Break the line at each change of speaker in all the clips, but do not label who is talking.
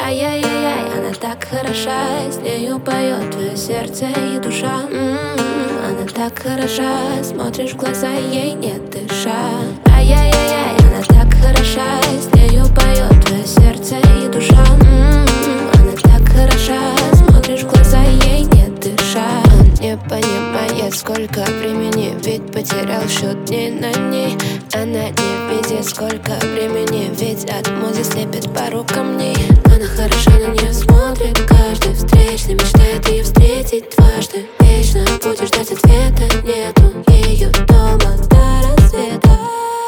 Ай-яй-яй-яй, она так хороша, с нею поет твое сердце и душа. Она так хороша, смотришь в глаза, ей не дыша. Ай-яй-яй-яй, она так хороша, с нею поет твое сердце и душа. Она так хороша, смотришь в глаза, ей не дыша. Он не понимает, сколько времени, ведь потерял счет дней на ней. Она не видит, сколько времени, ведь от музы слепит пару камней. Она хороша, на нее смотрит каждый встречный, мечтает ее встретить дважды. Вечно будешь ждать ответа, нету ее дома до рассвета.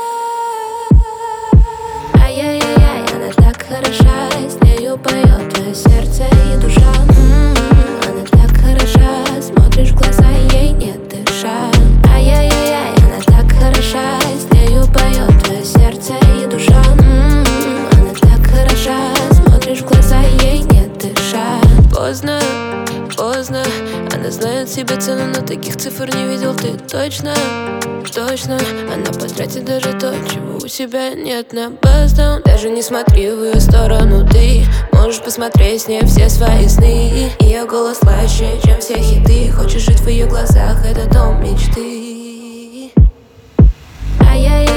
Ай-яй-яй-яй, она так хороша, с нею поет твое сердце и душа. Она так хороша, смотришь в глаза, ей не дыша. Ай-яй-яй-яй, она так хороша, с нею поет твое сердце и душа. Она так хороша, смотришь в глаза, ей не дыша. Поздно, поздно, она знает себе цену, но таких цифр не видел ты точно. Точно, она потратит даже то, чего у тебя нет на баздаун. Даже не смотри в ее сторону, ты можешь посмотреть с ней все свои сны. Ее голос слаще, чем все хиты. Хочешь жить в ее глазах, это дом мечты. Ай-яй-яй.